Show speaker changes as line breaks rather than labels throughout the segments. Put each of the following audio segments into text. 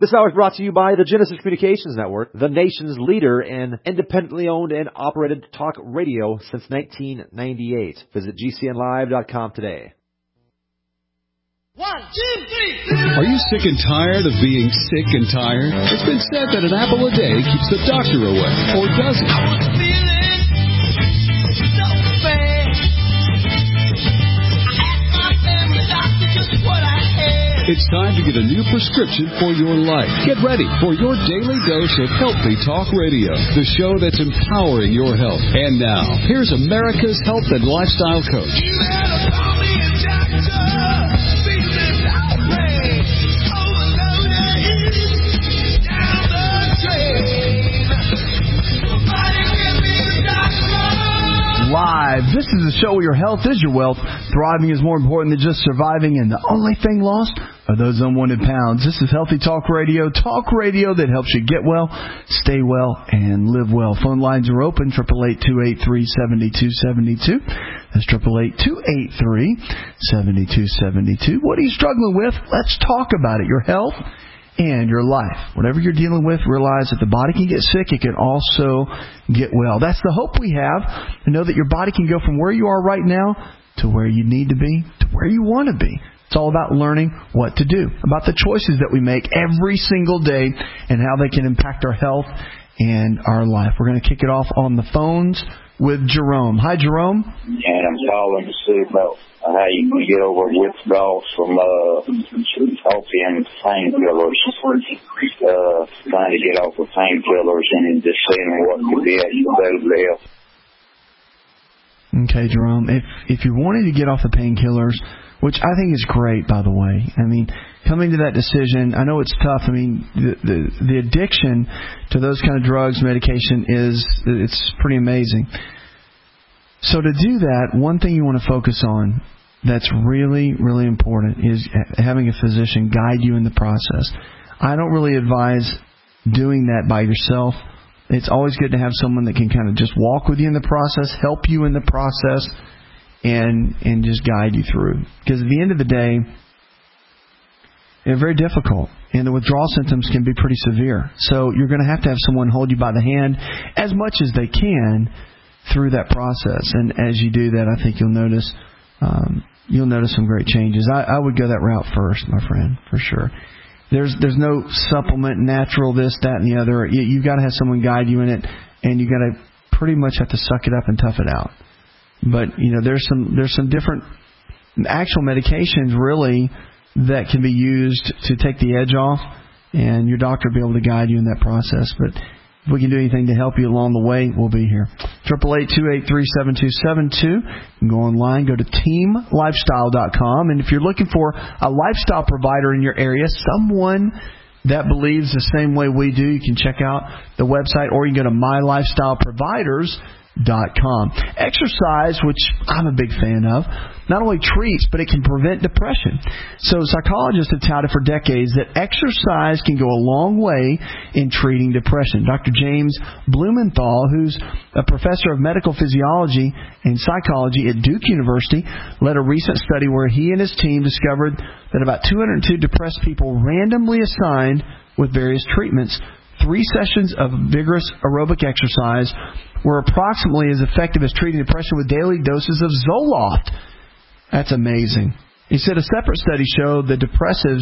This hour is brought to you by the Genesis Communications Network, the nation's leader in independently owned and operated talk radio since 1998. Visit GCNlive.com today.
1, 2, 3.
Are you sick and tired of being sick and tired? It's been said that an apple a day keeps the doctor away, or does it?
I was feeling so bad. I asked my family doctor just what I had.
It's time to get a new prescription for your life. Get ready for your daily dose of Healthy Talk Radio, the show that's empowering your health. And now, here's America's health and lifestyle coach.
You better call me a doctor. Feeling outraged. Overloaded. Down the drain. Somebody give me a doctor.
Live. This is the show where your health is your wealth. Thriving is more important than just surviving, and the only thing lost are those unwanted pounds. This is Healthy Talk Radio that helps you get well, stay well, and live well. Phone lines are open, 888-283-7272. That's 888-283-7272. What are you struggling with? Let's talk about it. Your health and your life. Whatever you're dealing with, realize that the body can get sick. It can also get well. That's the hope we have, to know that your body can go from where you are right now to where you need to be, to where you want to be. It's all about learning what to do, about the choices that we make every single day and how they can impact our health and our life. We're going to kick it off on the phones with Jerome. Hi, Jerome.
And I'm calling to see about how you can get over withdrawals from opium painkillers. Trying to get off of painkillers and just seeing what could be available.
Okay, Jerome. If you're wanting to get off the painkillers, which I think is great, by the way. I mean, coming to that decision, I know it's tough. I mean, the addiction to those kind of drugs, medication, it's pretty amazing. So to do that, one thing you want to focus on that's really, really important is having a physician guide you in the process. I don't really advise doing that by yourself. It's always good to have someone that can kind of just walk with you in the process, help you in the process, and just guide you through. Because at the end of the day, they're very difficult, and the withdrawal symptoms can be pretty severe. So you're going to have someone hold you by the hand as much as they can through that process. And as you do that, I think you'll notice some great changes. I would go that route first, my friend, for sure. There's no supplement, natural, this, that, and the other. You've got to have someone guide you in it, and you've got to pretty much have to suck it up and tough it out. But, there's some different actual medications, really, that can be used to take the edge off, and your doctor will be able to guide you in that process. But if we can do anything to help you along the way, we'll be here. 888-283-7272. You can go online, go to teamlifestyle.com. And if you're looking for a lifestyle provider in your area, someone that believes the same way we do, you can check out the website, or you can go to mylifestyleproviders.com. Exercise, which I'm a big fan of, not only treats, but it can prevent depression. So psychologists have touted for decades that exercise can go a long way in treating depression. Dr. James Blumenthal, who's a professor of medical physiology and psychology at Duke University, led a recent study where he and his team discovered that about 202 depressed people randomly assigned with various treatments 3 sessions of vigorous aerobic exercise were approximately as effective as treating depression with daily doses of Zoloft. That's amazing. He said a separate study showed that depressives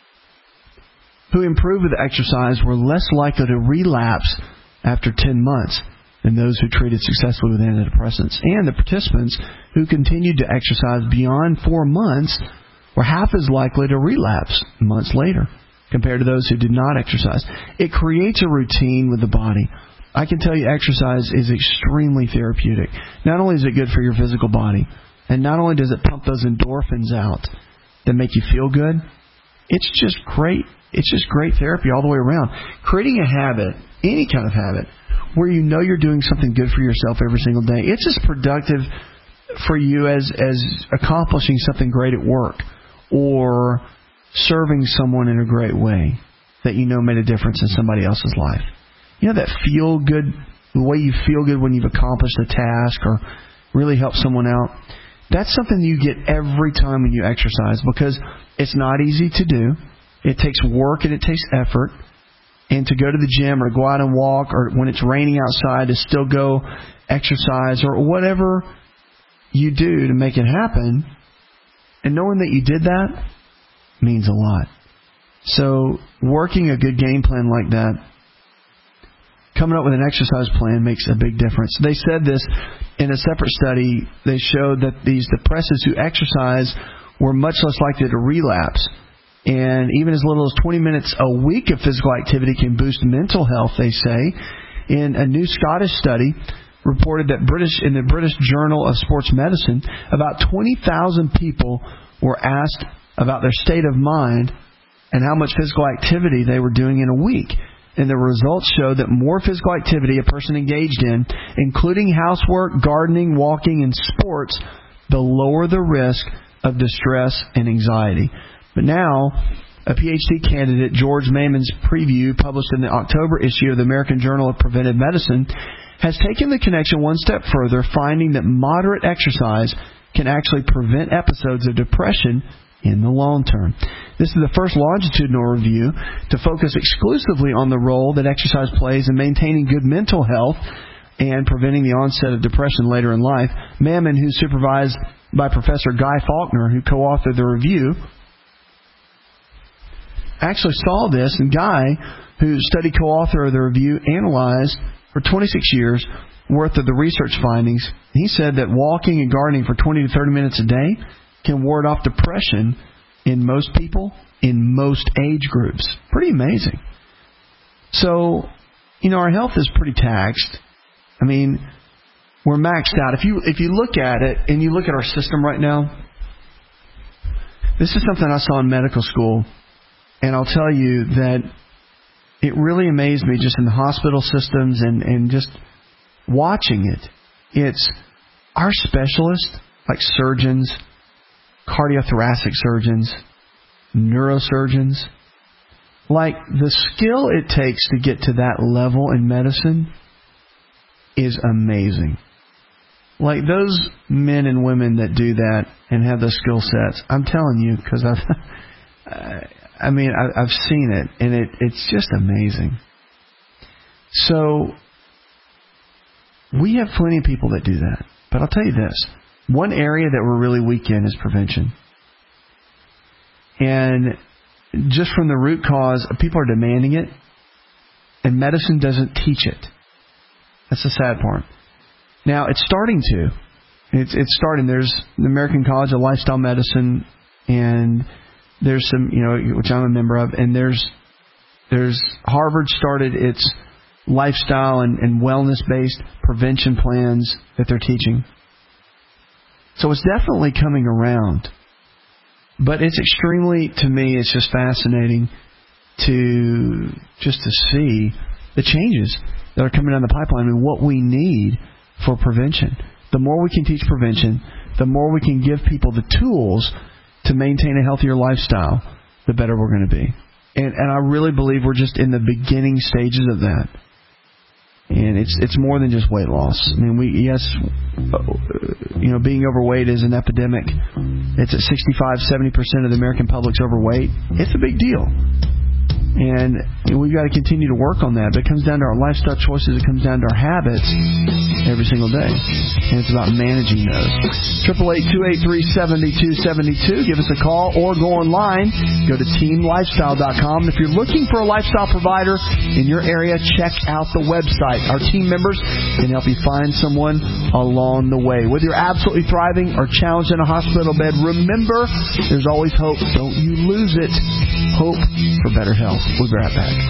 who improved with exercise were less likely to relapse after 10 months than those who treated successfully with antidepressants. And the participants who continued to exercise beyond 4 months were half as likely to relapse months later compared to those who did not exercise. It creates a routine with the body. I can tell you exercise is extremely therapeutic. Not only is it good for your physical body, and not only does it pump those endorphins out that make you feel good, it's just great. It's just great therapy all the way around. Creating a habit, any kind of habit, where you know you're doing something good for yourself every single day, it's as productive for you as accomplishing something great at work or serving someone in a great way that you know made a difference in somebody else's life. You know that feel good, the way you feel good when you've accomplished a task or really helped someone out? That's something you get every time when you exercise, because it's not easy to do. It takes work and it takes effort. And to go to the gym or go out and walk, or when it's raining outside to still go exercise, or whatever you do to make it happen, and knowing that you did that means a lot. So working a good game plan like that, coming up with an exercise plan, makes a big difference. They said this in a separate study. They showed that these depressants who exercise were much less likely to relapse. And even as little as 20 minutes a week of physical activity can boost mental health, they say. In a new Scottish study reported that in the British Journal of Sports Medicine, about 20,000 people were asked about their state of mind and how much physical activity they were doing in a week. And the results showed that more physical activity a person engaged in, including housework, gardening, walking, and sports, the lower the risk of distress and anxiety. But now, a PhD candidate, George Maimon's preview, published in the October issue of the American Journal of Preventive Medicine, has taken the connection one step further, finding that moderate exercise can actually prevent episodes of depression in the long term. This is the first longitudinal review to focus exclusively on the role that exercise plays in maintaining good mental health and preventing the onset of depression later in life. Maimon, who's supervised by Professor Guy Faulkner, who co-authored the review, actually saw this, and Guy, who study co-author of the review, analyzed for 26 years worth of the research findings. He said that walking and gardening for 20 to 30 minutes a day can ward off depression in most people, in most age groups. Pretty amazing. So, our health is pretty taxed. I mean, we're maxed out. If you look at it, and you look at our system right now, this is something I saw in medical school. And I'll tell you that it really amazed me just in the hospital systems and just watching it. It's our specialists, like surgeons, cardiothoracic surgeons, neurosurgeons. Like, the skill it takes to get to that level in medicine is amazing. Like, those men and women that do that and have those skill sets, I'm telling you, because I've seen it, and it's just amazing. So, we have plenty of people that do that. But I'll tell you this. One area that we're really weak in is prevention. And just from the root cause, people are demanding it, and medicine doesn't teach it. That's the sad part. Now, it's starting to. It's starting. There's the American College of Lifestyle Medicine, and there's some, which I'm a member of, and there's Harvard started its lifestyle and wellness-based prevention plans that they're teaching. So it's definitely coming around. But it's extremely, to me, it's just fascinating to see the changes that are coming down the pipeline and what we need for prevention. The more we can teach prevention, the more we can give people the tools to maintain a healthier lifestyle, the better we're going to be. And I really believe we're just in the beginning stages of that. And it's more than just weight loss. I mean, being overweight is an epidemic. It's at 65-70% of the American public's overweight. It's a big deal. And we've got to continue to work on that. But it comes down to our lifestyle choices. It comes down to our habits every single day. And it's about managing those. 888-283-7272. Give us a call or go online. Go to teamlifestyle.com. If you're looking for a lifestyle provider in your area, check out the website. Our team members can help you find someone along the way. Whether you're absolutely thriving or challenged in a hospital bed, remember, there's always hope. Don't you lose it. Hope for better health. We'll be right back.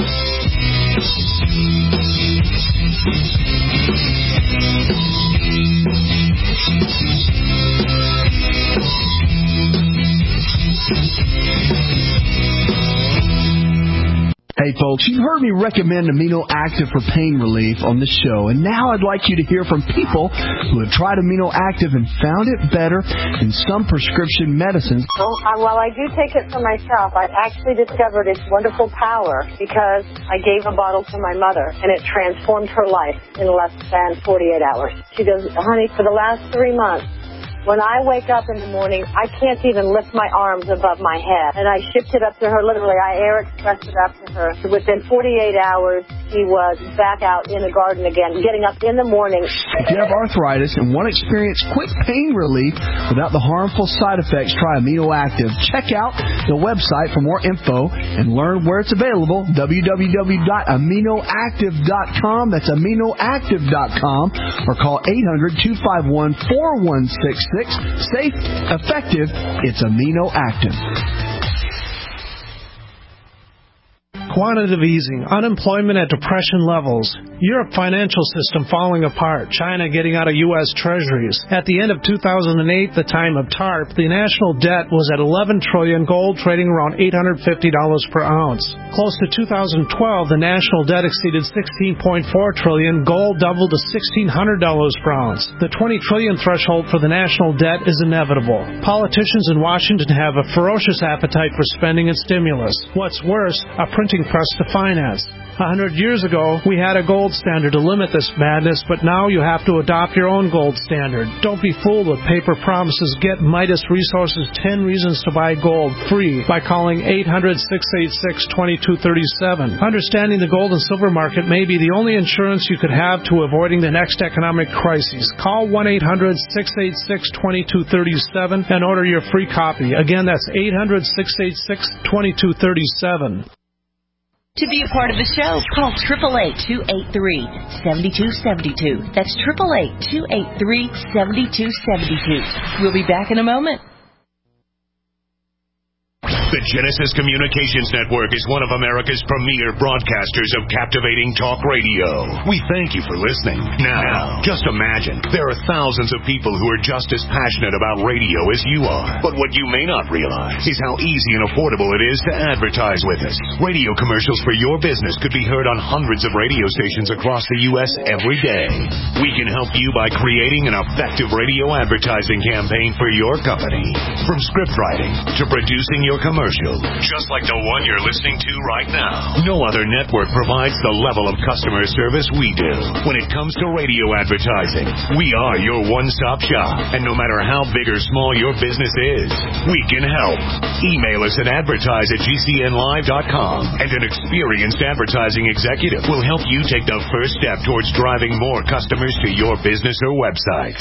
Hey folks, you've heard me recommend Amino Active for pain relief on this show, and now I'd like you to hear from people who have tried Amino Active and found it better than some prescription medicines.
Well, I do take it for myself. I actually discovered its wonderful power because I gave a bottle to my mother, and it transformed her life in less than 48 hours. She goes, honey, for the last 3 months, When I wake up in the morning, I can't even lift my arms above my head. And I shipped it up to her, literally. I air expressed it up to her. Within 48 hours, she was back out in the garden again, getting up in the morning.
If you have arthritis and want to experience quick pain relief without the harmful side effects, try Amino Active. Check out the website for more info and learn where it's available, www.aminoactive.com. That's aminoactive.com, or call 800-251-4166. Safe, effective, it's Amino Active.
Quantitative easing, unemployment at depression levels, Europe financial system falling apart, China getting out of U.S. treasuries. At the end of 2008, the time of TARP, the national debt was at $11 trillion, gold trading around $850 per ounce. Close to 2012, the national debt exceeded $16.4 trillion, gold doubled to $1,600 per ounce. The $20 trillion threshold for the national debt is inevitable. Politicians in Washington have a ferocious appetite for spending and stimulus. What's worse, a printing press to finance. 100 years ago, we had a gold standard to limit this madness, but now you have to adopt your own gold standard. Don't be fooled with paper promises. Get Midas Resources 10 Reasons to Buy Gold free by calling 800-686-2237. Understanding the gold and silver market may be the only insurance you could have to avoiding the next economic crisis. Call 1-800-686-2237 and order your free copy. Again, that's 800-686-2237.
To be a part of the show, call 888-283-7272. That's 888-283-7272. We'll be back in a moment.
The Genesis Communications Network is one of America's premier broadcasters of captivating talk radio. We thank you for listening. Now, just imagine, there are thousands of people who are just as passionate about radio as you are. But what you may not realize is how easy and affordable it is to advertise with us. Radio commercials for your business could be heard on hundreds of radio stations across the U.S. every day. We can help you by creating an effective radio advertising campaign for your company. From script writing to producing your commercial, just like the one you're listening to right now. No other network provides the level of customer service we do. When it comes to radio advertising, we are your one-stop shop. And no matter how big or small your business is, we can help. Email us at advertise@gcnlive.com, and an experienced advertising executive will help you take the first step towards driving more customers to your business or website.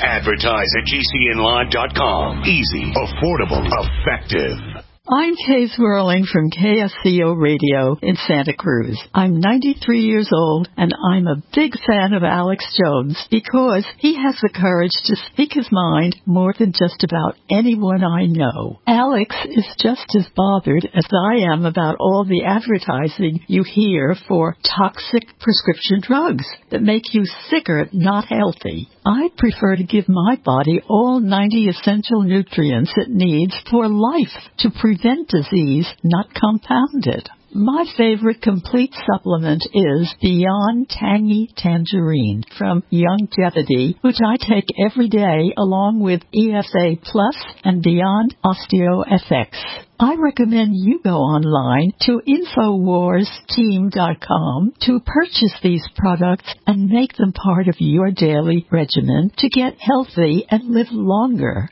Advertise@gcnlive.com. Easy, affordable, effective.
I'm Kay Swirling from KSCO Radio in Santa Cruz. I'm 93 years old, and I'm a big fan of Alex Jones because he has the courage to speak his mind more than just about anyone I know. Alex is just as bothered as I am about all the advertising you hear for toxic prescription drugs that make you sicker, not healthy. I prefer to give my body all 90 essential nutrients it needs for life to prevent disease, not compound it. My favorite complete supplement is Beyond Tangy Tangerine from Youngevity, which I take every day along with EFA Plus and Beyond OsteoFX. I recommend you go online to InfoWarsTeam.com to purchase these products and make them part of your daily regimen to get healthy and live longer.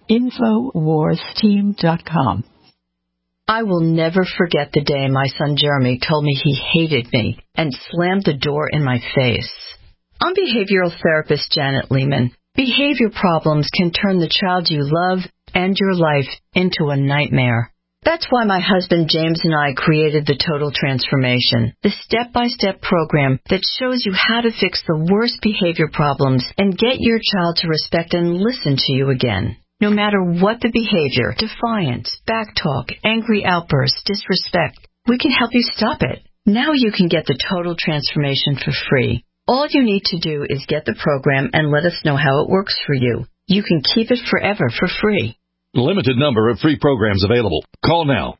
InfoWarsTeam.com.
I will never forget the day my son Jeremy told me he hated me and slammed the door in my face. I'm behavioral therapist Janet Lehman. Behavior problems can turn the child you love and your life into a nightmare. That's why my husband James and I created the Total Transformation, the step-by-step program that shows you how to fix the worst behavior problems and get your child to respect and listen to you again. No matter what the behavior, defiance, backtalk, angry outbursts, disrespect, we can help you stop it. Now you can get the Total Transformation for free. All you need to do is get the program and let us know how it works for you. You can keep it forever for free.
Limited number of free programs available. Call now.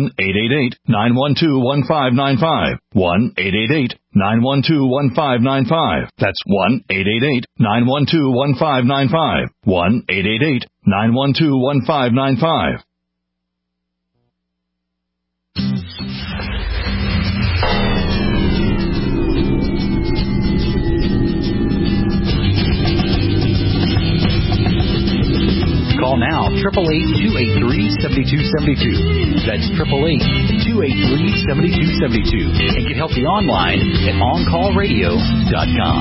1-888-912-1595. 1-888-912-1595. That's 1-888-912-1595. 1-888-912-1595.
Call now 888-283-7272. That's 888-283-7272. And get healthy online at OnCallRadio.com.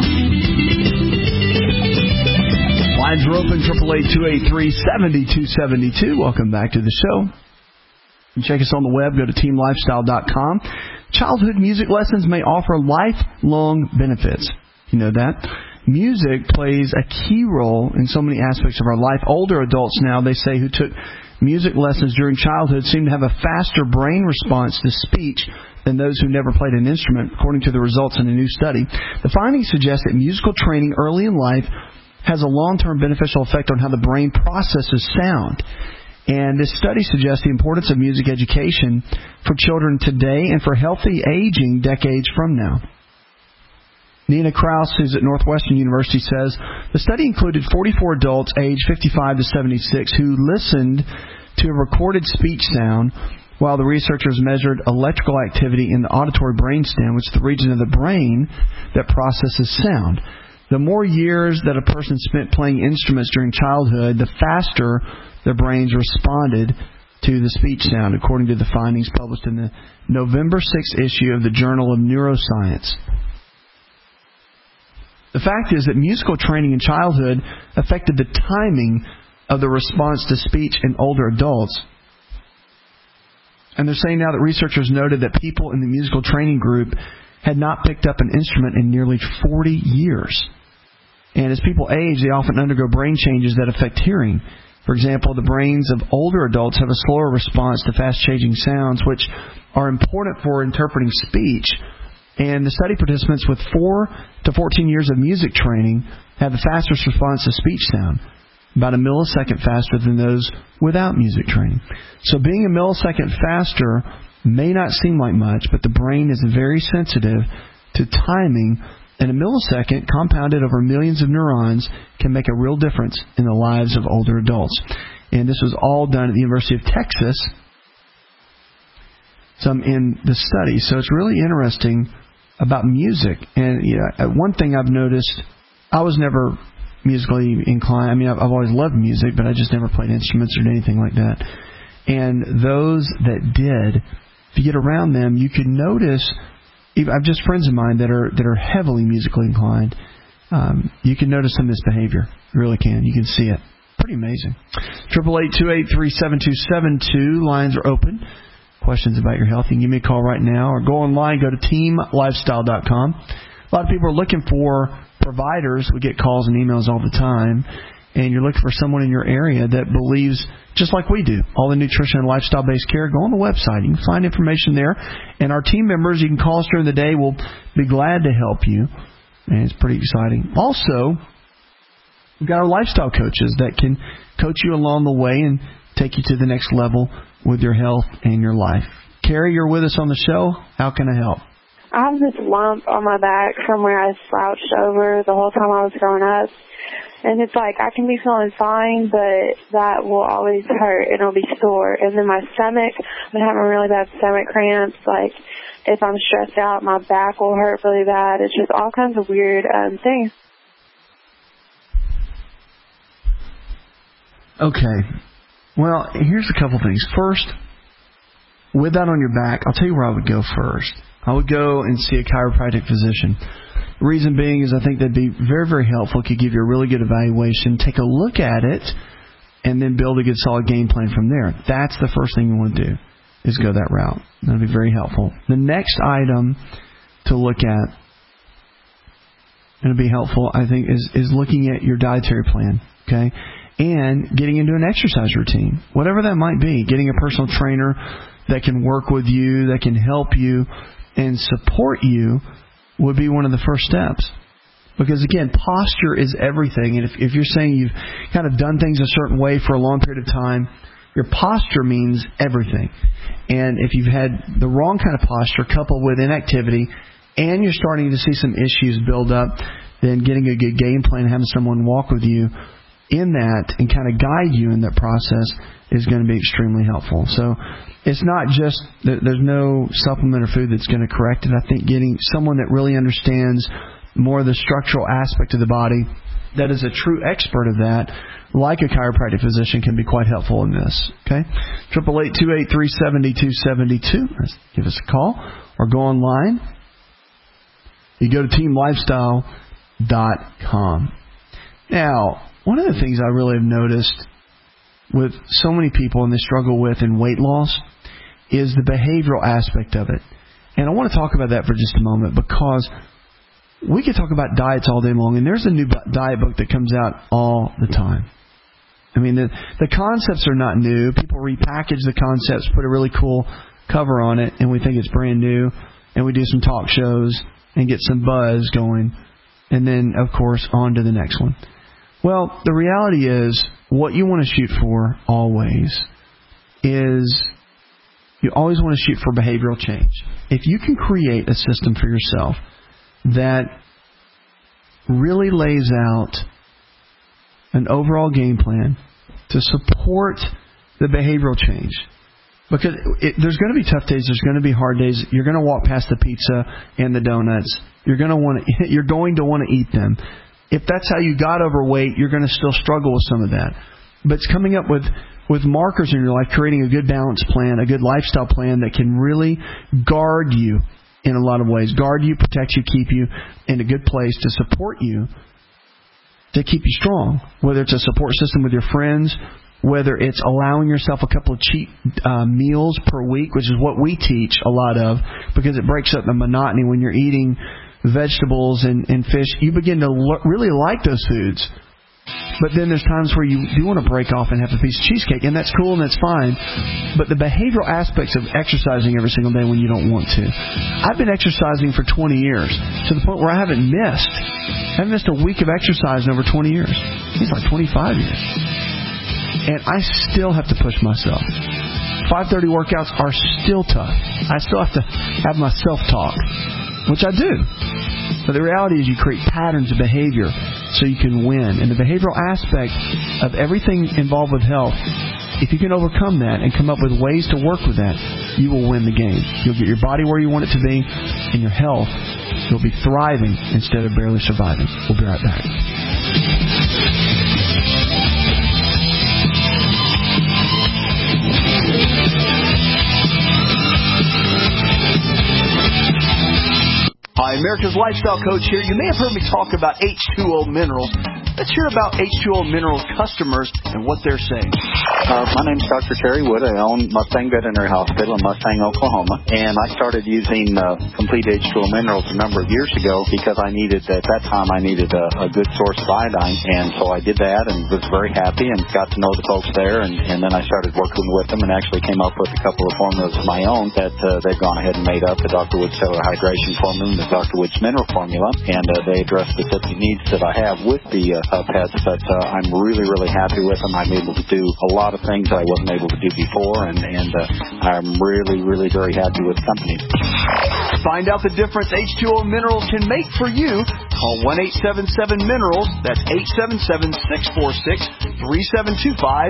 Lines are open, 888-283-7272. Welcome back to the show. You can check us on the web. Go to teamlifestyle.com. Childhood music lessons may offer lifelong benefits. You know that? Music plays a key role in so many aspects of our life. Older adults now, they say, who took music lessons during childhood seem to have a faster brain response to speech than those who never played an instrument, according to the results in a new study. The findings suggest that musical training early in life has a long-term beneficial effect on how the brain processes sound. And this study suggests the importance of music education for children today and for healthy aging decades from now. Nina Kraus, who's at Northwestern University, says the study included 44 adults aged 55 to 76 who listened to a recorded speech sound while the researchers measured electrical activity in the auditory brainstem, which is the region of the brain that processes sound. The more years that a person spent playing instruments during childhood, the faster their brains responded to the speech sound, according to the findings published in the November 6th issue of the Journal of Neuroscience. The fact is that musical training in childhood affected the timing of the response to speech in older adults. And they're saying now that researchers noted that people in the musical training group had not picked up an instrument in nearly 40 years. And as people age, they often undergo brain changes that affect hearing. For example, the brains of older adults have a slower response to fast-changing sounds, which are important for interpreting speech. And the study participants with 4 to 14 years of music training had the fastest response to speech sound, about a millisecond faster than those without music training. So being a millisecond faster may not seem like much, but the brain is very sensitive to timing, and a millisecond compounded over millions of neurons can make a real difference in the lives of older adults. And this was all done at the University of Texas, some in the study. So it's really interesting about music. And one thing I've noticed, I was never musically inclined. I mean, I've always loved music, but I just never played instruments or anything like that. And those that did, if you get around them, you can notice. I've just friends of mine that are heavily musically inclined. You can notice some misbehavior. You really can. You can see it. Pretty amazing. 888-283-7272. Lines are open. Questions about your health, you can give me a call right now or go online, go to teamlifestyle.com. A lot of people are looking for providers. We get calls and emails all the time, and you're looking for someone in your area that believes, just like we do, all the nutrition and lifestyle-based care. Go on the website. You can find information there. And our team members, you can call us during the day. We'll be glad to help you, and it's pretty exciting. Also, we've got our lifestyle coaches that can coach you along the way and take you to the next level with your health and your life. Carrie, you're with us on the show. How can I help?
I have this lump on my back from where I slouched over the whole time I was growing up. And it's like I can be feeling fine, but that will always hurt and it'll be sore. And then my stomach, I've been having really bad stomach cramps. Like if I'm stressed out, my back will hurt really bad. It's just all kinds of weird things.
Okay. Well, here's a couple things. First, with that on your back, I'll tell you where I would go first. I would go and see a chiropractic physician. The reason being is I think that'd be very, very helpful. It could give you a really good evaluation, take a look at it, and then build a good solid game plan from there. That's the first thing you want to do, is go that route. That'll be very helpful. The next item to look at, and it'll be helpful, I think, is looking at your dietary plan, okay? And getting into an exercise routine, whatever that might be. Getting a personal trainer that can work with you, that can help you and support you would be one of the first steps. Because, again, posture is everything. And if you're saying you've kind of done things a certain way for a long period of time, your posture means everything. And if you've had the wrong kind of posture coupled with inactivity and you're starting to see some issues build up, then getting a good game plan, having someone walk with you in that and kind of guide you in that process is going to be extremely helpful. So it's not just, there's no supplement or food that's going to correct it. I think getting someone that really understands more of the structural aspect of the body, that is a true expert of that, like a chiropractic physician, can be quite helpful in this. Okay, 888-283-7272. Give us a call or go online. You go to teamlifestyle.com. Now, one of the things I really have noticed with so many people and they struggle with in weight loss is the behavioral aspect of it. And I want to talk about that for just a moment, because we could talk about diets all day long, and there's a new diet book that comes out all the time. I mean, the concepts are not new. People repackage the concepts, put a really cool cover on it, and we think it's brand new, and we do some talk shows and get some buzz going, and then, of course, on to the next one. Well, the reality is, what you want to shoot for always is you always want to shoot for behavioral change. If you can create a system for yourself that really lays out an overall game plan to support the behavioral change. Because there's going to be tough days, there's going to be hard days. You're going to walk past the pizza and the donuts. You're going to want to eat them. If that's how you got overweight, you're going to still struggle with some of that. But it's coming up with markers in your life, creating a good balance plan, a good lifestyle plan that can really guard you in a lot of ways. Guard you, protect you, keep you in a good place to support you, to keep you strong. Whether it's a support system with your friends, whether it's allowing yourself a couple of cheat meals per week, which is what we teach a lot of, because it breaks up the monotony. When you're eating vegetables and fish, you begin to really like those foods. But then there's times where you do want to break off and have a piece of cheesecake, and that's cool and that's fine. But the behavioral aspects of exercising every single day when you don't want to. I've been exercising for 20 years to the point where I haven't missed a week of exercise in over 20 years. It's like 25 years. And I still have to push myself. 5:30 workouts are still tough. I still have to have my self-talk, which I do. But the reality is you create patterns of behavior so you can win. And the behavioral aspect of everything involved with health, if you can overcome that and come up with ways to work with that, you will win the game. You'll get your body where you want it to be, and your health, you'll be thriving instead of barely surviving. We'll be right back.
Hi, America's Lifestyle Coach here. You may have heard me talk about H2O Minerals. Let's hear about H2O Minerals customers and what they're saying.
My name's Dr. Terry Wood. I own Mustang Veterinary Hospital in Mustang, Oklahoma. And I started using Complete H2O Minerals a number of years ago because at that time I needed a good source of iodine. And so I did that and was very happy and got to know the folks there. And then I started working with them and actually came up with a couple of formulas of my own that they've gone ahead and made up. The Dr. Wood Cellular Hydration Formula and the Dr. Wood's Mineral Formula. And they address specific needs that I have with the pets, but I'm really, really happy with them. I'm able to do a lot of things that I wasn't able to do before, and I'm really, really very happy with the company.
Find out the difference H2O Minerals can make for you. Call 1-877-MINERALS. That's 877-646-3725,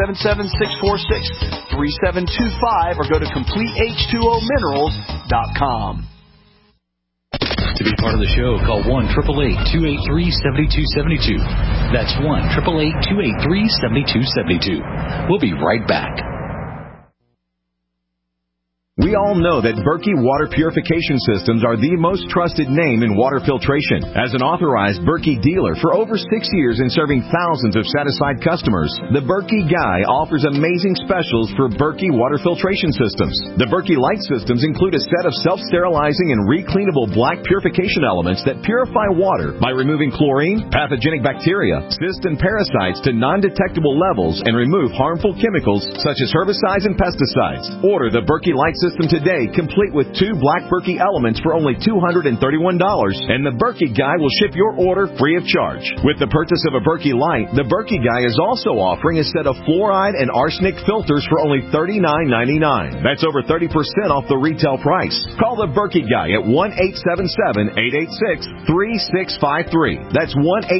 877-646-3725, or go to CompleteH2OMinerals.com.
To be part of the show, call 1-888-283-7272. That's 1-888-283-7272. We'll be right back.
We all know that Berkey Water Purification Systems are the most trusted name in water filtration. As an authorized Berkey dealer for over 6 years and serving thousands of satisfied customers, the Berkey Guy offers amazing specials for Berkey water filtration systems. The Berkey Light systems include a set of self-sterilizing and recleanable black purification elements that purify water by removing chlorine, pathogenic bacteria, cysts, and parasites to non-detectable levels and remove harmful chemicals such as herbicides and pesticides. Order the Berkey Light system today, complete with 2 black Berkey elements for only $231, and the Berkey Guy will ship your order free of charge. With the purchase of a Berkey Light, the Berkey Guy is also offering a set of fluoride and arsenic filters for only $39.99. That's over 30% off the retail price. Call the Berkey Guy at 1-877-886-3653. That's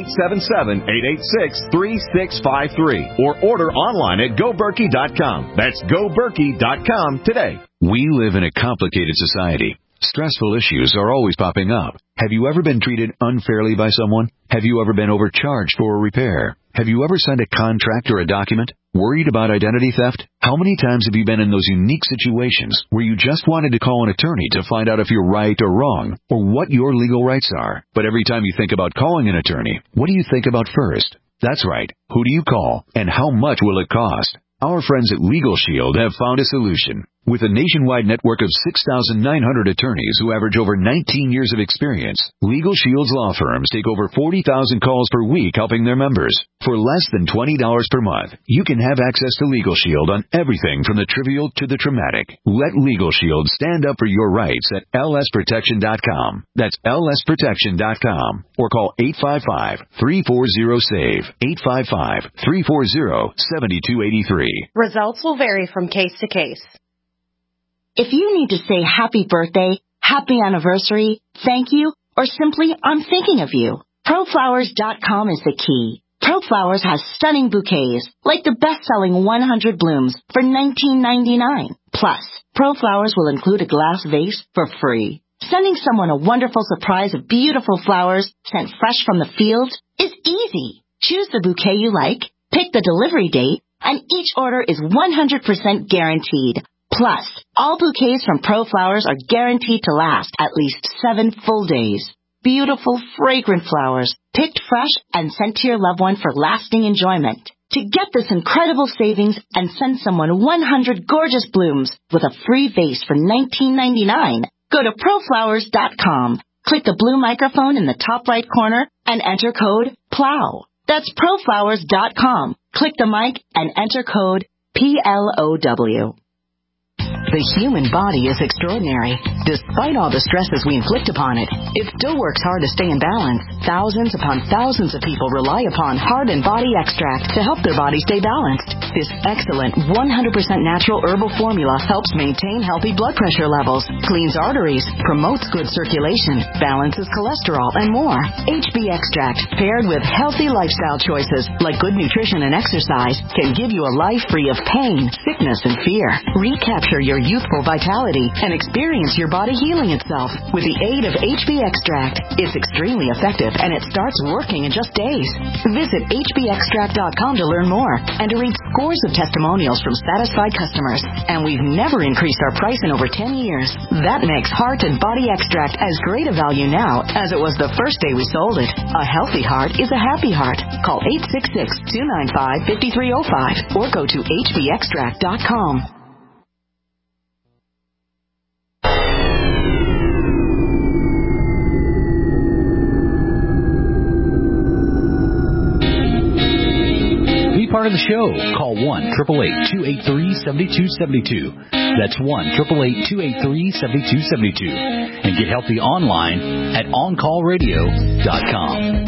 1-877-886-3653. Or order online at GoBerkey.com. That's GoBerkey.com today.
We live in a complicated society.
Stressful issues are always popping up. Have you ever been treated unfairly by someone? Have you ever been overcharged for a repair? Have you ever signed a contract or a document? Worried about identity theft? How many times have you been in those unique situations where you just wanted to call an attorney to find out if you're right or wrong, or what your legal rights are? But every time you think about calling an attorney, what do you think about first? That's right. Who do you call, and how much will it cost? Our friends at Legal Shield have found a solution. With a nationwide network of 6,900 attorneys who average over 19 years of experience, Legal Shield's law firms take over 40,000 calls per week helping their members. For less than $20 per month, you can have access to Legal Shield on everything from the trivial to the traumatic. Let Legal Shield stand up for your rights at lsprotection.com. That's lsprotection.com. Or call 855-340-SAVE, 855-340-7283.
Results will vary from case to case.
If you need to say happy birthday, happy anniversary, thank you, or simply I'm thinking of you, ProFlowers.com is the key. ProFlowers has stunning bouquets, like the best-selling 100 blooms for $19.99. Plus, ProFlowers will include a glass vase for free. Sending someone a wonderful surprise of beautiful flowers sent fresh from the field is easy. Choose the bouquet you like, pick the delivery date, and each order is 100% guaranteed. Plus, all bouquets from ProFlowers are guaranteed to last at least 7 full days. Beautiful, fragrant flowers, picked fresh and sent to your loved one for lasting enjoyment. To get this incredible savings and send someone 100 gorgeous blooms with a free vase for $19.99, go to ProFlowers.com. Click the blue microphone in the top right corner and enter code PLOW. That's ProFlowers.com. Click the mic and enter code PLOW.
The human body is extraordinary. Despite all the stresses we inflict upon it, it still works hard to stay in balance. Thousands upon thousands of people rely upon Heart and Body Extract to help their body stay balanced. This excellent 100% natural herbal formula helps maintain healthy blood pressure levels, cleans arteries, promotes good circulation, balances cholesterol, and more. HB Extract, paired with healthy lifestyle choices like good nutrition and exercise, can give you a life free of pain, sickness, and fear. Recapture your youthful vitality and experience your body healing itself with the aid of HB Extract. It's extremely effective and it starts working in just days. Visit hbextract.com to learn more and to read scores of testimonials from satisfied customers. And we've never increased our price in over 10 years. That makes Heart and Body Extract as great a value now as it was the first day we sold it. A healthy heart is a happy heart. Call 866-295-5305 or go to hbextract.com.
Part of the show. Call 1-888-283-7272. That's 1-888-283-7272. And get healthy online at OnCallRadio.com.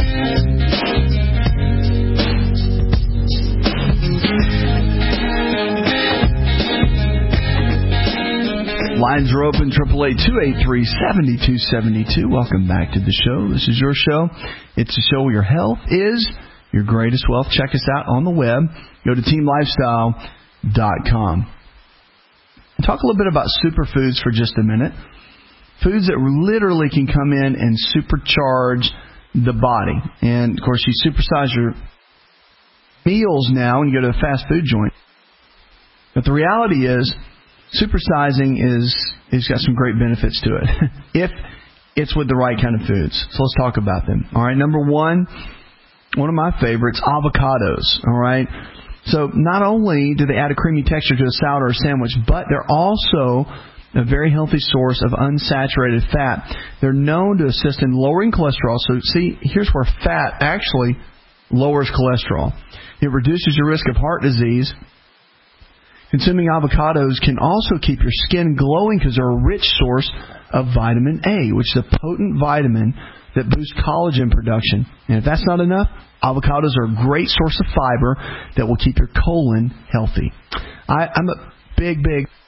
Lines are open, 888-283-7272. Welcome back to the show. This is your show. It's a show where your health is your greatest wealth. Check us out on the web. Go to teamlifestyle.com. Talk a little bit about superfoods for just a minute. Foods that literally can come in and supercharge the body. And, of course, you supersize your meals now when you go to a fast food joint. But the reality is, supersizing is got some great benefits to it. If it's with the right kind of foods. So let's talk about them. All right, number one of my favorites, avocados. All right. So not only do they add a creamy texture to a salad or a sandwich, but they're also a very healthy source of unsaturated fat. They're known to assist in lowering cholesterol. So see, here's where fat actually lowers cholesterol. It reduces your risk of heart disease. Consuming avocados can also keep your skin glowing because they're a rich source of vitamin A, which is a potent vitamin that boosts collagen production. And if that's not enough, avocados are a great source of fiber that will keep your colon healthy. I'm a big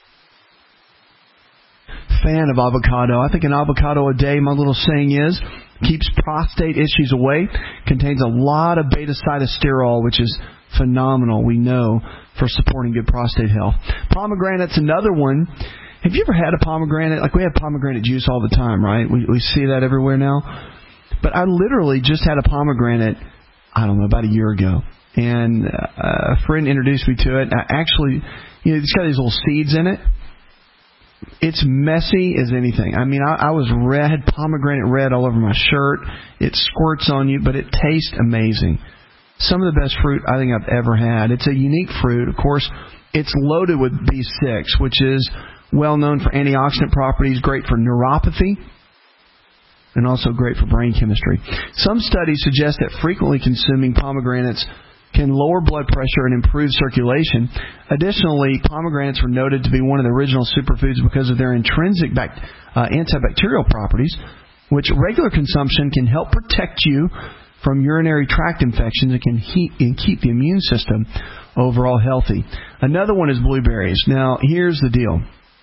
fan of avocado. I think an avocado a day, my little saying is, keeps prostate issues away, contains a lot of beta-sitosterol, which is phenomenal, we know, for supporting good prostate health. Pomegranate's another one. Have you ever had a pomegranate? Like, we have pomegranate juice all the time, right? We see that everywhere now. But I literally just had a pomegranate, I don't know, about a year ago. And a friend introduced me to it. Actually, it's got these little seeds in it. It's messy as anything. I mean, I was red, had pomegranate red all over my shirt. It squirts on you, but it tastes amazing. Some of the best fruit I think I've ever had. It's a unique fruit. Of course, it's loaded with B6, which is well known for antioxidant properties, great for neuropathy, and also great for brain chemistry. Some studies suggest that frequently consuming pomegranates can lower blood pressure and improve circulation. Additionally, pomegranates were noted to be one of the original superfoods because of their intrinsic antibacterial properties, which regular consumption can help protect you from urinary tract infections and can keep the immune system overall healthy. Another one is blueberries. Now, here's the deal.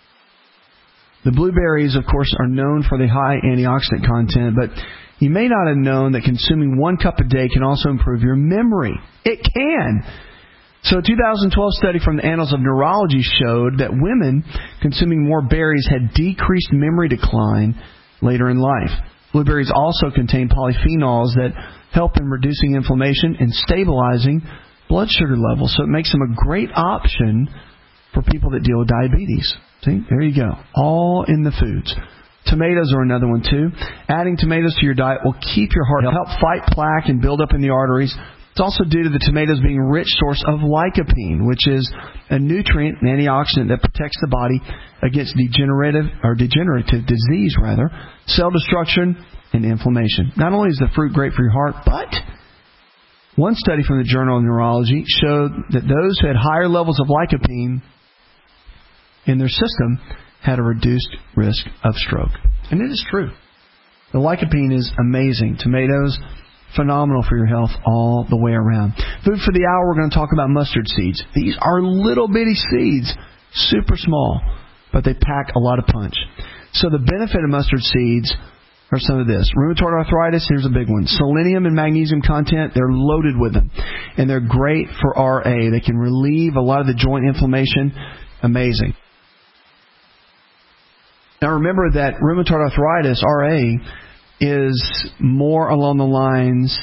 The blueberries, of course, are known for the high antioxidant content, but you may not have known that consuming 1 cup a day can also improve your memory. It can. So a 2012 study from the Annals of Neurology showed that women consuming more berries had decreased memory decline later in life. Blueberries also contain polyphenols that help in reducing inflammation and stabilizing blood sugar levels. So it makes them a great option for people that deal with diabetes. See, there you go. All in the foods. Tomatoes are another one, too. Adding tomatoes to your diet will keep your heart healthy, help fight plaque and build up in the arteries. It's also due to the tomatoes being a rich source of lycopene, which is a nutrient, an antioxidant that protects the body against degenerative disease, cell destruction, and inflammation. Not only is the fruit great for your heart, but one study from the Journal of Neurology showed that those who had higher levels of lycopene in their system had a reduced risk of stroke. And it is true. The lycopene is amazing. Tomatoes, phenomenal for your health all the way around. Food for the hour, we're going to talk about mustard seeds. These are little bitty seeds, super small, but they pack a lot of punch. So the benefit of mustard seeds are some of this. Rheumatoid arthritis, here's a big one. Selenium and magnesium content, they're loaded with them. And they're great for RA. They can relieve a lot of the joint inflammation. Amazing. Now remember that rheumatoid arthritis, RA, is more along the lines,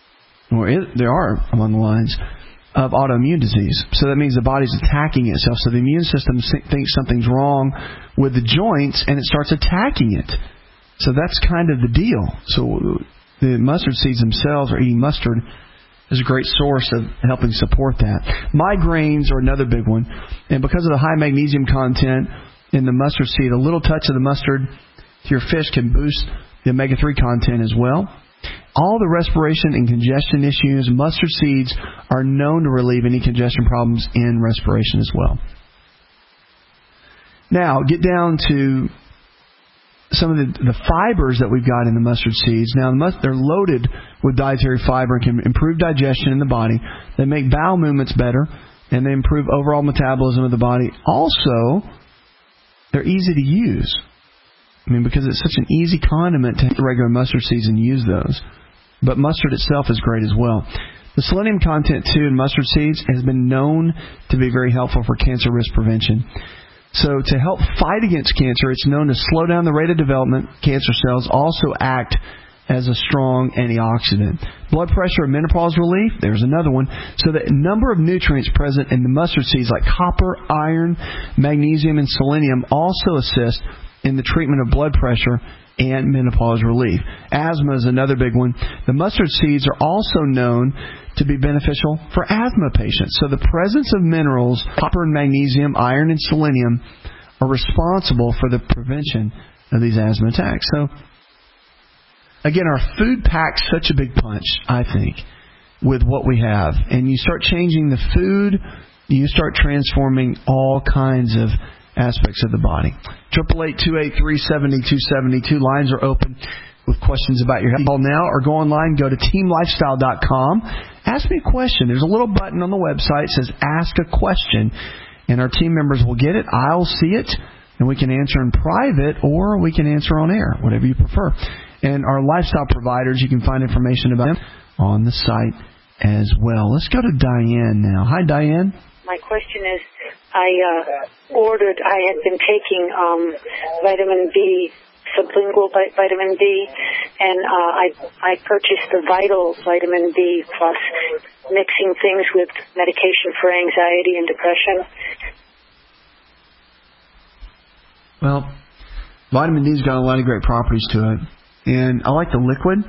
of autoimmune disease. So that means the body's attacking itself. So the immune system thinks something's wrong with the joints and it starts attacking it. So that's kind of the deal. So the mustard seeds themselves, or eating mustard, is a great source of helping support that. Migraines are another big one. And because of the high magnesium content in the mustard seed, a little touch of the mustard to your fish can boost the omega-3 content as well. All the respiration and congestion issues, mustard seeds are known to relieve any congestion problems in respiration as well. Now, get down to some of the fibers that we've got in the mustard seeds. Now, they're loaded with dietary fiber and can improve digestion in the body. They make bowel movements better, and they improve overall metabolism of the body. Also, they're easy to use. I mean, because it's such an easy condiment to take regular mustard seeds and use those. But mustard itself is great as well. The selenium content, too, in mustard seeds has been known to be very helpful for cancer risk prevention. So to help fight against cancer, it's known to slow down the rate of development. Cancer cells also act as a strong antioxidant. Blood pressure and menopause relief, there's another one. So the number of nutrients present in the mustard seeds like copper, iron, magnesium, and selenium also assist in the treatment of blood pressure and menopause relief. Asthma is another big one. The mustard seeds are also known to be beneficial for asthma patients. So the presence of minerals, copper and magnesium, iron and selenium, are responsible for the prevention of these asthma attacks. So, again, our food packs such a big punch, I think, with what we have. And you start changing the food, you start transforming all kinds of aspects of the body. 888-283-7272. Lines are open with questions about your health. Call now or go online. Go to teamlifestyle.com. Ask me a question. There's a little button on the website that says Ask a Question, and our team members will get it. I'll see it, and we can answer in private or we can answer on air, whatever you prefer. And our lifestyle providers, you can find information about them on the site as well. Let's go to Diane now. Hi, Diane.
My question is,
I had been taking vitamin B, sublingual vitamin D, and I purchased the Vital vitamin B plus, mixing things with medication for anxiety and depression.
Well, vitamin D's got a lot of great properties to it, and I like the liquid.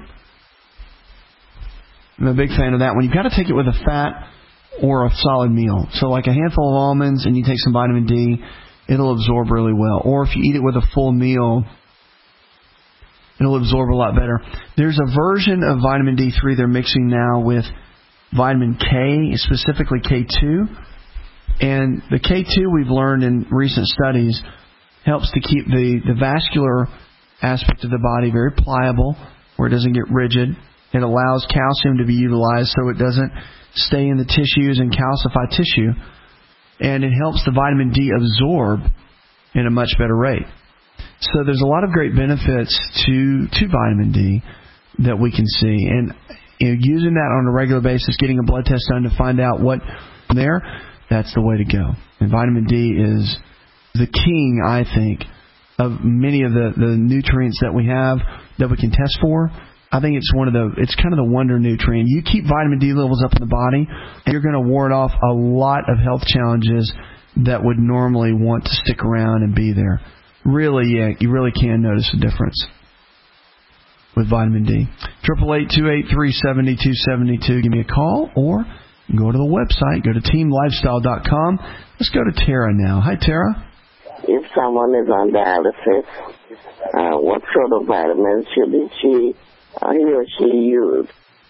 I'm a big fan of that one. You've got to take it with a fat or a solid meal. So like a handful of almonds and you take some vitamin D, it'll absorb really well. Or if you eat it with a full meal, it'll absorb a lot better. There's a version of vitamin D3 they're mixing now with vitamin K, specifically K2. And the K2, we've learned in recent studies, helps to keep the vascular aspect of the body very pliable, where it doesn't get rigid. It allows calcium to be utilized so it doesn't stay in the tissues and calcify tissue. And it helps the vitamin D absorb in a much better rate. So there's a lot of great benefits to vitamin D that we can see. And using that on a regular basis, getting a blood test done to find out what there, that's the way to go. And vitamin D is the king, I think, of many of the nutrients that we have that we can test for. I think it's it's kind of the wonder nutrient. You keep vitamin D levels up in the body, and you're going to ward off a lot of health challenges that would normally want to stick around and be there. Really, yeah, you really can notice a difference with vitamin D. 888-283-7272. Give me a call or go to the website. Go to teamlifestyle.com. Let's go to Tara now. Hi, Tara.
If someone is on dialysis, what sort of vitamins should he or she use?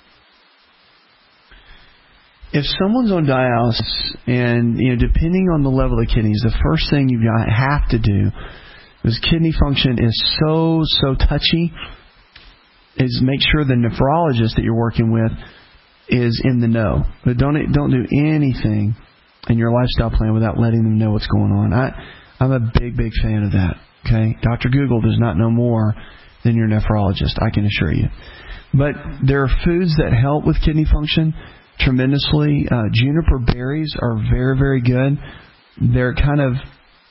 If someone's on dialysis, and depending on the level of the kidneys, the first thing you have to do, because kidney function is so touchy, is make sure the nephrologist that you're working with is in the know. But don't do anything in your lifestyle plan without letting them know what's going on. I'm a big fan of that. Okay, Dr. Google does not know more than your nephrologist, I can assure you. But there are foods that help with kidney function tremendously. Juniper berries are very, very good. They're kind of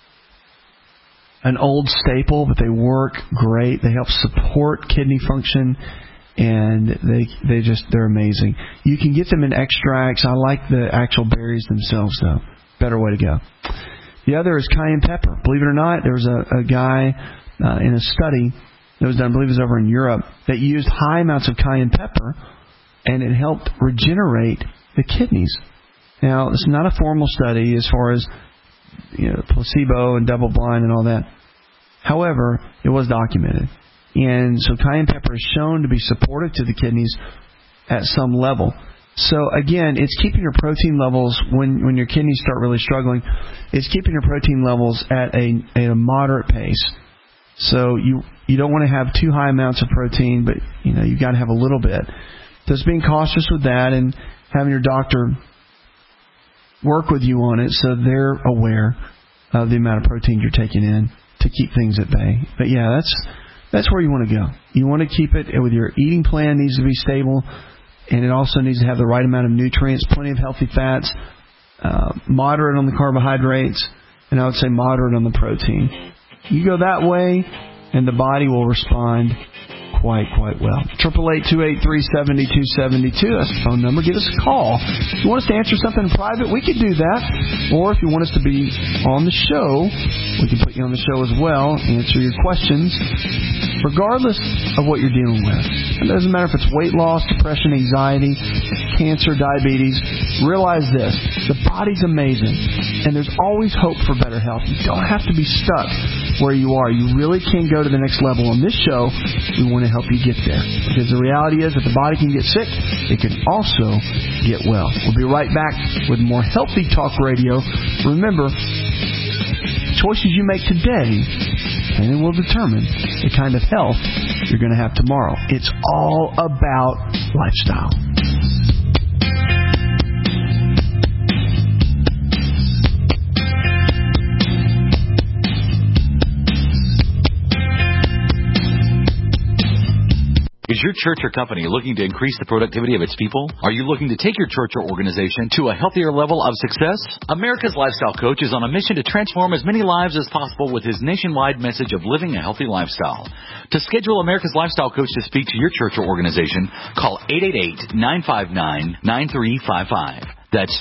an old staple, but they work great. They help support kidney function, and they're amazing. You can get them in extracts. I like the actual berries themselves, though. Better way to go. The other is cayenne pepper. Believe it or not, there was a guy in a study that was done, I believe it was over in Europe, that used high amounts of cayenne pepper, and it helped regenerate the kidneys. Now, it's not a formal study as far as placebo and double blind and all that. However, it was documented. And so cayenne pepper is shown to be supportive to the kidneys at some level. So again, it's keeping your protein levels, when your kidneys start really struggling, it's keeping your protein levels at a moderate pace. So you don't want to have too high amounts of protein, but you've got to have a little bit. So it's being cautious with that and having your doctor work with you on it so they're aware of the amount of protein you're taking in to keep things at bay. But yeah, that's where you want to go. You want to keep it with your eating plan needs to be stable, and it also needs to have the right amount of nutrients, plenty of healthy fats, moderate on the carbohydrates, and I would say moderate on the protein. You go that way, and the body will respond quite well. 888-283-7272. That's the phone number. Give us a call. If you want us to answer something in private, we could do that. Or if you want us to be on the show, we can put you on the show as well, answer your questions, regardless of what you're dealing with. It doesn't matter if it's weight loss, depression, anxiety, cancer, diabetes. Realize this. The body's amazing, and there's always hope for better health. You don't have to be stuck where you are. You really can go to the next level. On this show, we want to help you get there, because the reality is that the body can get sick, it can also get well. We'll be right back with more Healthy Talk Radio. Remember, choices you make today, and it will determine the kind of health you're going to have tomorrow. It's all about lifestyle.
Is your church or company looking to increase the productivity of its people? Are you looking to take your church or organization to a healthier level of success? America's Lifestyle Coach is on a mission to transform as many lives as possible with his nationwide message of living a healthy lifestyle. To schedule America's Lifestyle Coach to speak to your church or organization, call 888-959-9355. That's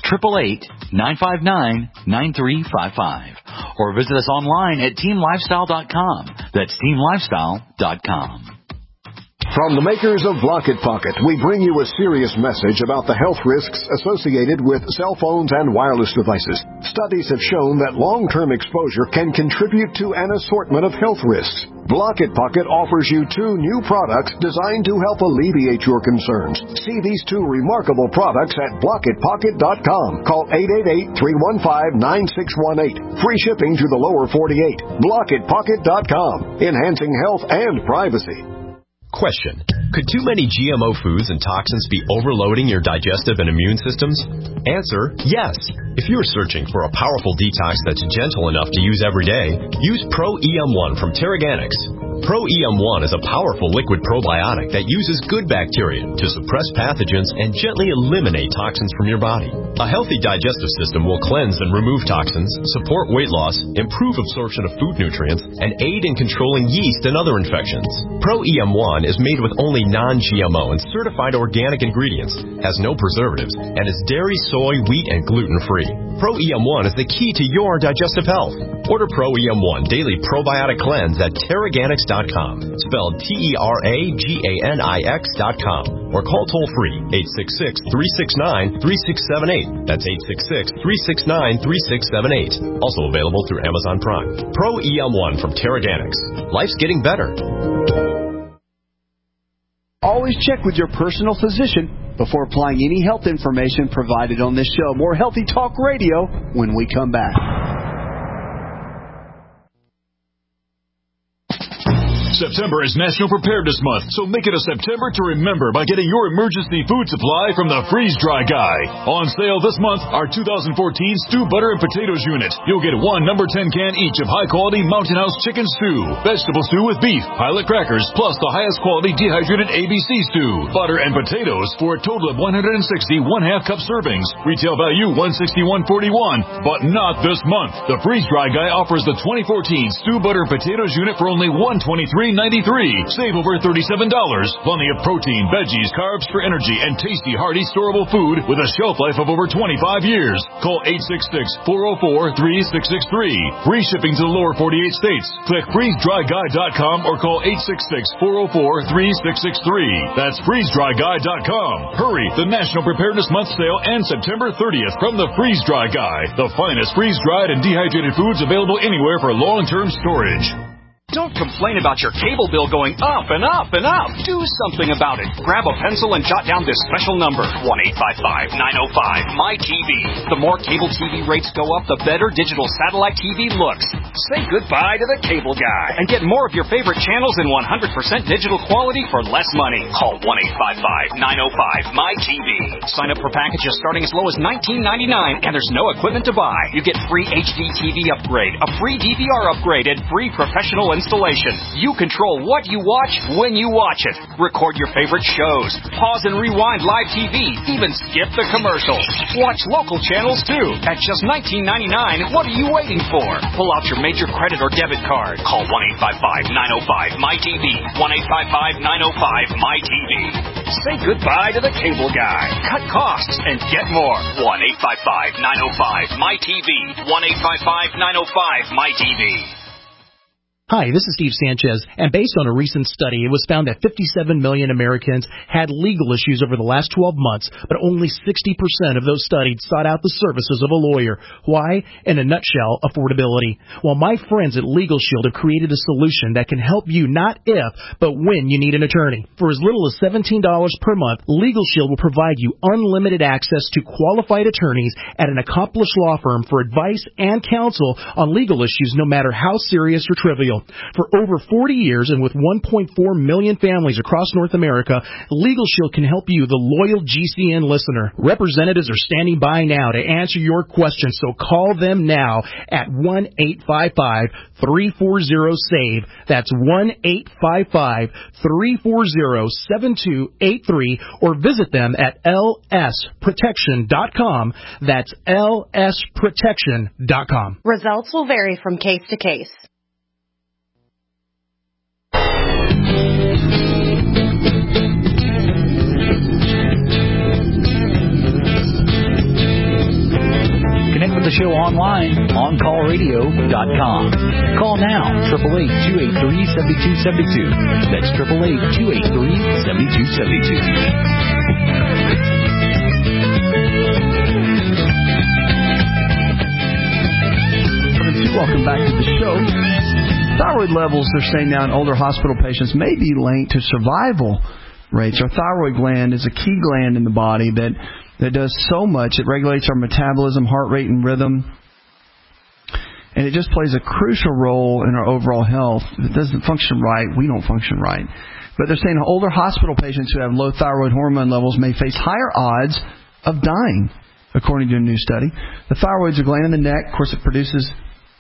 888-959-9355. Or visit us online at teamlifestyle.com. That's teamlifestyle.com.
From the makers of Block It Pocket, we bring you a serious message about the health risks associated with cell phones and wireless devices. Studies have shown that long-term exposure can contribute to an assortment of health risks. Block It Pocket offers you 2 new products designed to help alleviate your concerns. See these 2 remarkable products at blockitpocket.com. Call 888-315-9618. Free shipping to the lower 48. Blockitpocket.com. Enhancing health and privacy.
Question: could too many GMO foods and toxins be overloading your digestive and immune systems? Answer: yes. If you're searching for a powerful detox that's gentle enough to use every day, use Pro EM1 from Terraganics. Pro EM1 is a powerful liquid probiotic that uses good bacteria to suppress pathogens and gently eliminate toxins from your body. A healthy digestive system will cleanse and remove toxins, support weight loss, improve absorption of food nutrients, and aid in controlling yeast and other infections. Pro EM1 is made with only non-GMO and certified organic ingredients, has no preservatives, and is dairy, soy, wheat, and gluten-free. Pro EM1 is the key to your digestive health. Order Pro EM1 Daily Probiotic Cleanse at Terraganics.com, spelled Terraganix.com, or call toll-free 866-369-3678. That's 866-369-3678. Also available through Amazon Prime. Pro EM1 from Terraganics. Life's getting better.
Always check with your personal physician before applying any health information provided on this show. More Healthy Talk Radio when we come back.
September is National Preparedness Month, so make it a September to remember by getting your emergency food supply from the Freeze Dry Guy. On sale this month, our 2014 Stew Butter and Potatoes unit. You'll get 1 number 10 can each of high-quality Mountain House chicken stew, vegetable stew with beef, pilot crackers, plus the highest quality dehydrated ABC stew, butter and potatoes for a total of 160 1/2 cup servings. Retail value $161.41, but not this month. The Freeze Dry Guy offers the 2014 Stew Butter and Potatoes unit for only $123.93. Save over $37. Plenty of protein, veggies, carbs for energy, and tasty, hearty, storable food with a shelf life of over 25 years. Call 866-404-3663. Free shipping to the lower 48 states. Click freezedryguy.com or call 866-404-3663. That's freezedryguy.com. Hurry! The National Preparedness Month sale ends September 30th from the Freeze Dry Guy. The finest freeze-dried and dehydrated foods available anywhere for long-term storage.
Don't complain about your cable bill going up and up and up. Do something about it. Grab a pencil and jot down this special number, 1-855-905-MY-TV. The more cable TV rates go up, the better digital satellite TV looks. Say goodbye to the cable guy and get more of your favorite channels in 100% digital quality for less money. Call 1-855-905-MY-TV. Sign up for packages starting as low as $19.99, and there's no equipment to buy. You get free HD TV upgrade, a free DVR upgrade, and free professional installation. You control what you watch when you watch it. Record your favorite shows. Pause and rewind live TV. Even skip the commercials. Watch local channels too. At just $19.99, what are you waiting for? Pull out your major credit or debit card. Call 1-855-905-MY-TV. 1-855-905-MY-TV. Say goodbye to the cable guy. Cut costs and get more. 1-855-905-MY-TV. 1-855-905-MY-TV.
Hi, this is Steve Sanchez, and based on a recent study, it was found that 57 million Americans had legal issues over the last 12 months, but only 60% of those studied sought out the services of a lawyer. Why? In a nutshell, affordability. Well, my friends at Legal Shield have created a solution that can help you not if, but when you need an attorney. For as little as $17 per month, Legal Shield will provide you unlimited access to qualified attorneys at an accomplished law firm for advice and counsel on legal issues, no matter how serious or trivial. Shield. For over 40 years and with 1.4 million families across North America, Legal Shield can help you, the loyal GCN listener. Representatives are standing by now to answer your questions, so call them now at 1-855-340-SAVE. That's 1-855-340-7283, or visit them at lsprotection.com. That's lsprotection.com.
Results will vary from case to case.
Connect with the show online, OnCallRadio.com. Call now, 888-283-7272. That's 888-283-7272.
Welcome back to the show. Thyroid levels, they're saying now in older hospital patients, may be linked to survival rates. Our thyroid gland is a key gland in the body that does so much. It regulates our metabolism, heart rate, and rhythm. And it just plays a crucial role in our overall health. If it doesn't function right, we don't function right. But they're saying older hospital patients who have low thyroid hormone levels may face higher odds of dying, according to a new study. The thyroid's a gland in the neck. Of course, it produces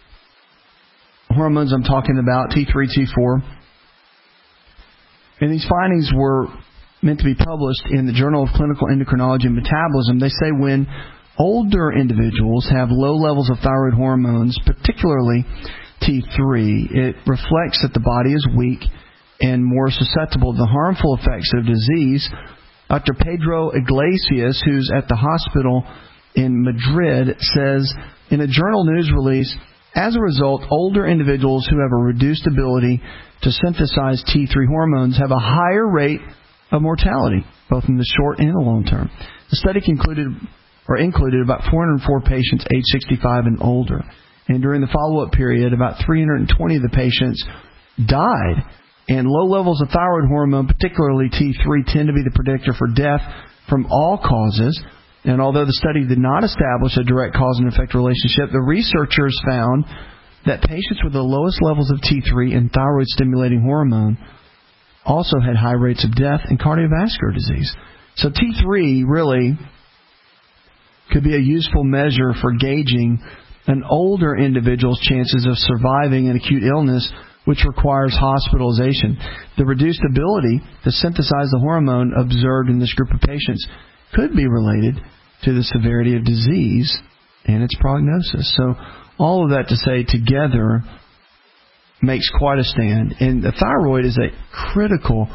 hormones I'm talking about, T3, T4. And these findings were meant to be published in the Journal of Clinical Endocrinology and Metabolism. They say when older individuals have low levels of thyroid hormones, particularly T3, it reflects that the body is weak and more susceptible to the harmful effects of disease. Dr. Pedro Iglesias, who's at the hospital in Madrid, says in a journal news release, as a result, older individuals who have a reduced ability to synthesize T3 hormones have a higher rate of mortality, both in the short and the long term. The study included about 404 patients aged 65 and older. And during the follow-up period, about 320 of the patients died. And low levels of thyroid hormone, particularly T3, tend to be the predictor for death from all causes. And although the study did not establish a direct cause and effect relationship, the researchers found that patients with the lowest levels of T3 and thyroid-stimulating hormone also had high rates of death and cardiovascular disease. So T3 really could be a useful measure for gauging an older individual's chances of surviving an acute illness which requires hospitalization. The reduced ability to synthesize the hormone observed in this group of patients could be related to the severity of disease and its prognosis. So all of that to say together makes quite a stand. And the thyroid is a critical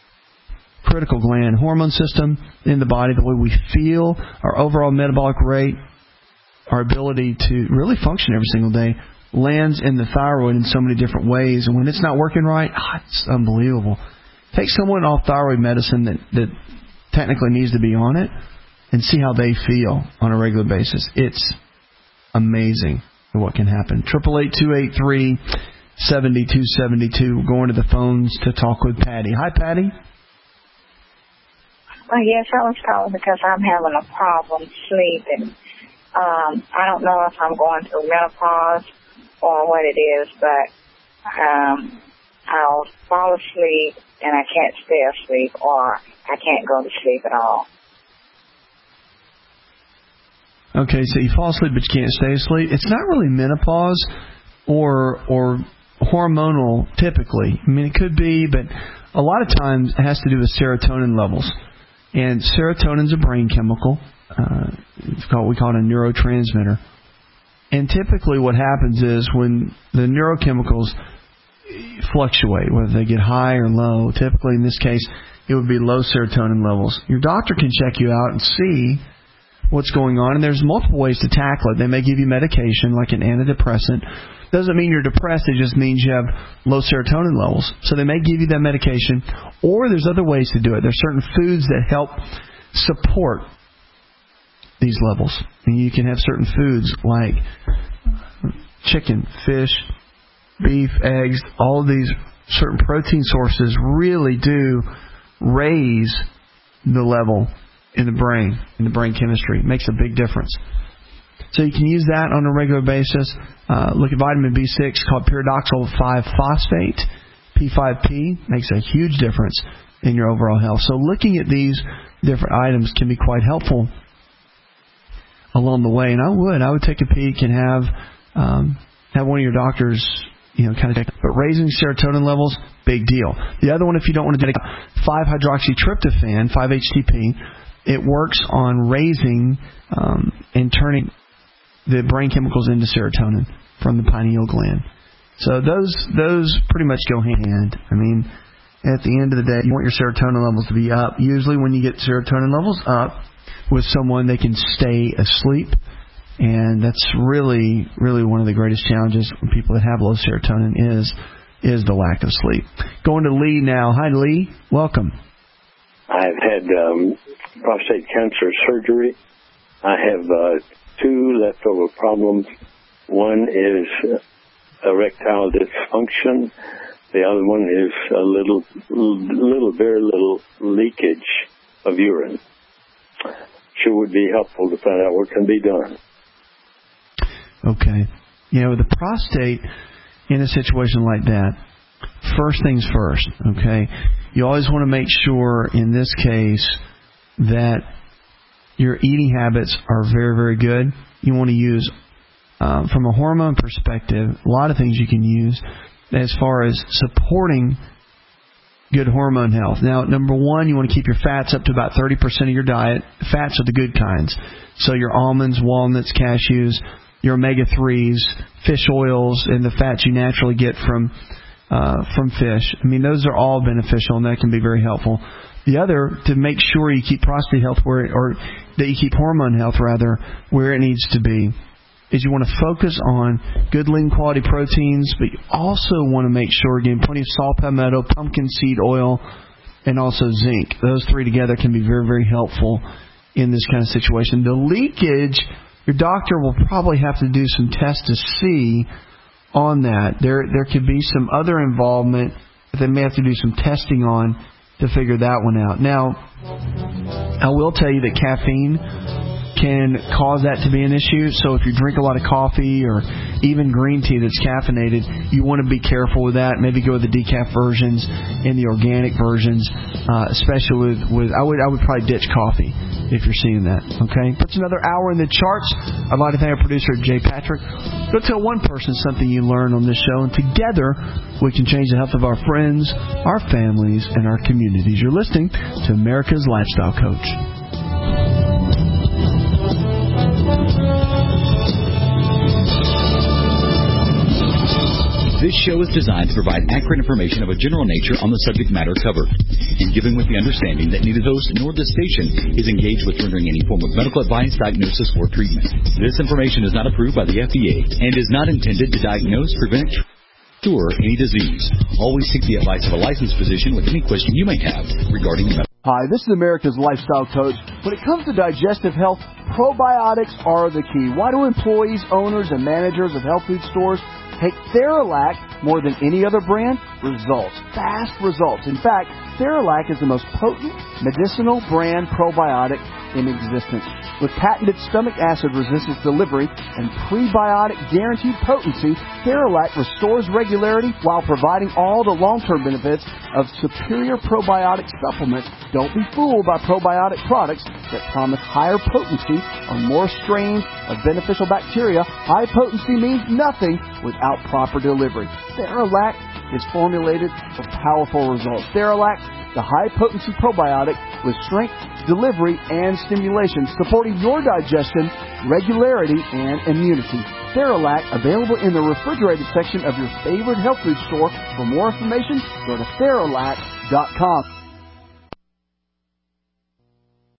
gland, hormone system in the body, the way we feel, our overall metabolic rate, our ability to really function every single day lands in the thyroid in so many different ways. And when it's not working right, it's unbelievable. Take someone off thyroid medicine that technically needs to be on it and see how they feel on a regular basis. It's amazing what can happen. 888-283-7272. We're going to the phones to talk with Patty. Hi, Patty.
Yes, I was calling because I'm having a problem sleeping. I don't know if I'm going through menopause or what it is, but I'll fall asleep and I can't stay asleep, or I can't go to sleep at all.
Okay, so you fall asleep but you can't stay asleep. It's not really menopause or hormonal typically. I mean, it could be, but a lot of times it has to do with serotonin levels. And serotonin's a brain chemical. We call it a neurotransmitter. And typically what happens is when the neurochemicals fluctuate, whether they get high or low, typically in this case it would be low serotonin levels. Your doctor can check you out and see what's going on, and there's multiple ways to tackle it. They may give you medication like an antidepressant. Doesn't mean you're depressed, it just means you have low serotonin levels. So they may give you that medication, or there's other ways to do it. There's certain foods that help support these levels. And you can have certain foods like chicken, fish, beef, eggs, all of these certain protein sources really do raise the level in the brain chemistry. It makes a big difference. So you can use that on a regular basis. Look at vitamin B6 called pyridoxal 5-phosphate. P5P makes a huge difference in your overall health. So looking at these different items can be quite helpful along the way. And I would take a peek and have one of your doctors, kind of check. But raising serotonin levels, big deal. The other one, if you don't want to do it, 5-hydroxytryptophan, 5-HTP, it works on raising and turning the brain chemicals into serotonin from the pineal gland. So those pretty much go hand in hand. I mean, at the end of the day, you want your serotonin levels to be up. Usually when you get serotonin levels up with someone, they can stay asleep. And that's really, really one of the greatest challenges when people that have low serotonin is the lack of sleep. Going to Lee now. Hi, Lee. Welcome.
I've had prostate cancer surgery. I have 2 leftover problems. One is erectile dysfunction. The other one is a very little leakage of urine. Sure would be helpful to find out what can be done.
Okay. The prostate in a situation like that, first things first, okay? You always want to make sure in this case that your eating habits are very, very good. You want to use, from a hormone perspective, a lot of things you can use as far as supporting good hormone health. Now, number one, you want to keep your fats up to about 30% of your diet. Fats are the good kinds. So your almonds, walnuts, cashews, your omega-3s, fish oils, and the fats you naturally get from fish. I mean, those are all beneficial, and that can be very helpful. The other, to make sure you keep prostate health or that you keep hormone health, rather, where it needs to be, is you want to focus on good, lean quality proteins, but you also want to make sure, again, plenty of saw palmetto, pumpkin seed oil, and also zinc. Those 3 together can be very, very helpful in this kind of situation. The leakage, your doctor will probably have to do some tests to see on that. There could be some other involvement that they may have to do some testing on to figure that one out. Now, I will tell you that caffeine can cause that to be an issue. So if you drink a lot of coffee or even green tea that's caffeinated, you want to be careful with that. Maybe go with the decaf versions and the organic versions, especially with I would probably ditch coffee if you're seeing that. Okay, puts another hour in the charts. I'd like to thank our producer Jay Patrick. Go tell one person something you learn on this show, and together we can change the health of our friends, our families, and our communities. You're listening to America's Lifestyle Coach.
This show is designed to provide accurate information of a general nature on the subject matter covered, and given with the understanding that neither host nor this station is engaged with rendering any form of medical advice, diagnosis, or treatment. This information is not approved by the FDA and is not intended to diagnose, prevent, cure any disease. Always seek the advice of a licensed physician with any question you may have regarding medical.
Hi, this is America's Lifestyle Coach. When it comes to digestive health, probiotics are the key. Why do employees, owners, and managers of health food stores take Theralac more than any other brand? Results. Fast results. In fact, Theralac is the most potent medicinal brand probiotic in existence. With patented stomach acid resistance delivery and prebiotic guaranteed potency, Theralac restores regularity while providing all the long-term benefits of superior probiotic supplements. Don't be fooled by probiotic products that promise higher potency or more strains of beneficial bacteria. High potency means nothing without proper delivery. Theralac is formulated for powerful results. Theralac, the high-potency probiotic with strength, delivery, and stimulation, supporting your digestion, regularity, and immunity. Theralac, available in the refrigerated section of your favorite health food store. For more information, go to Theralac.com.